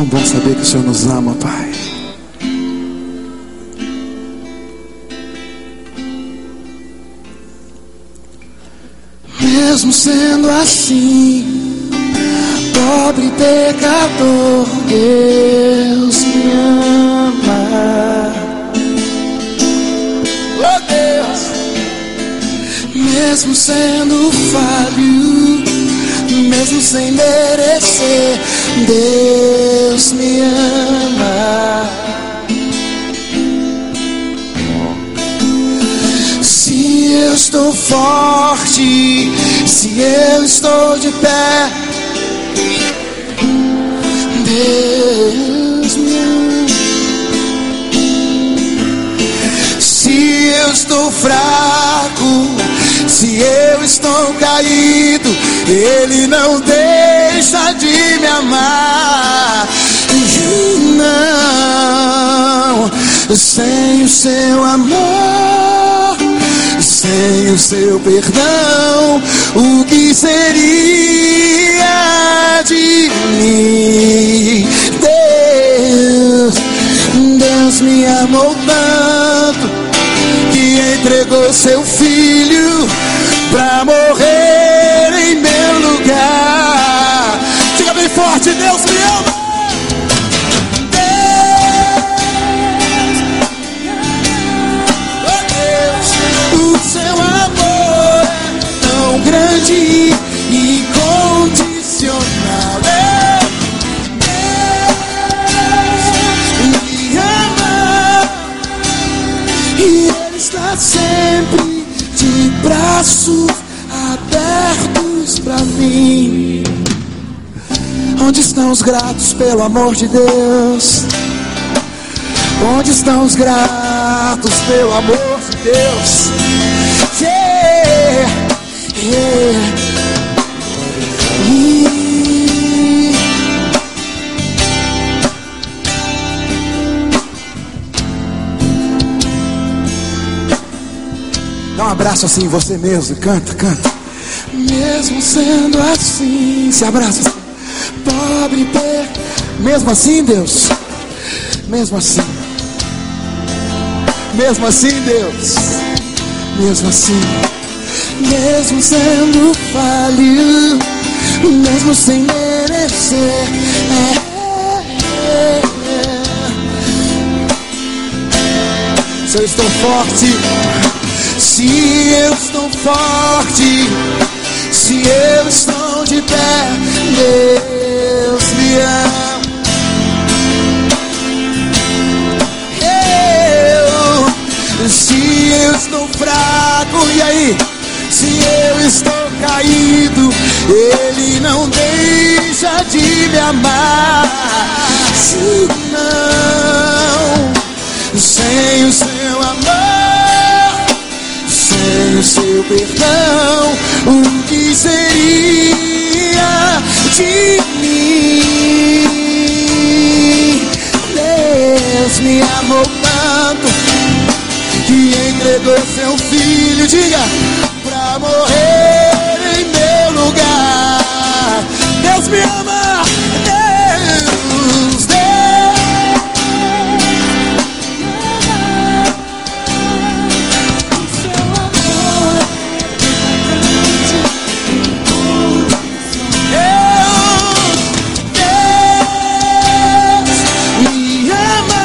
tão bom saber que o Senhor nos ama, Pai. Mesmo sendo assim, pobre pecador, Deus me ama. Oh Deus, mesmo sendo falho, mesmo sem merecer, Deus me ama. Se eu estou forte, se eu estou de pé, Deus me ama. Se eu estou fraco, se eu estou caído, Ele não deixa de me amar. Não, sem o seu amor, sem o seu perdão, o que seria de mim? Deus me amou tanto que entregou seu filho pra morrer em meu lugar. Diga bem forte: Deus me ama. Grande e incondicional, Deus me ama, e Ele está sempre de braços abertos pra mim. Onde estão os gratos pelo amor de Deus? Onde estão os gratos pelo amor de Deus? Yeah. Dá um abraço assim em você mesmo, canta, canta. Mesmo sendo assim, se abraça assim. Pobre mesmo assim, Deus. Mesmo assim. Mesmo assim, Deus. Mesmo assim. Mesmo sendo falho, mesmo sem merecer, se eu estou forte, se eu estou forte, se eu estou de pé, Deus me ama. Se eu estou fraco, e aí? Se eu estou caído, Ele não deixa de me amar. Se não, sem o seu amor, sem o seu perdão, o que seria de mim? Deus me amou tanto que entregou seu filho, diga, pra morrer em meu lugar. Deus me ama, Deus, Deus. O seu amor Deus me ama,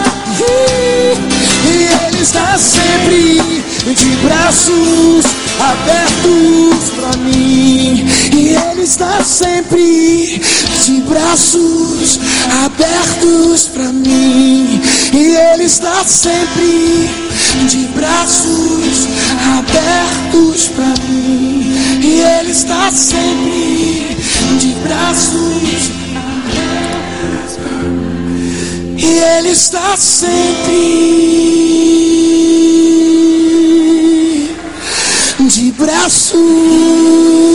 e Ele está sempre de braços abertos pra mim, e Ele está sempre de braços abertos pra mim, e Ele está sempre de braços abertos pra mim, e Ele está sempre de braços abertos pra mim, e Ele está sempre de braços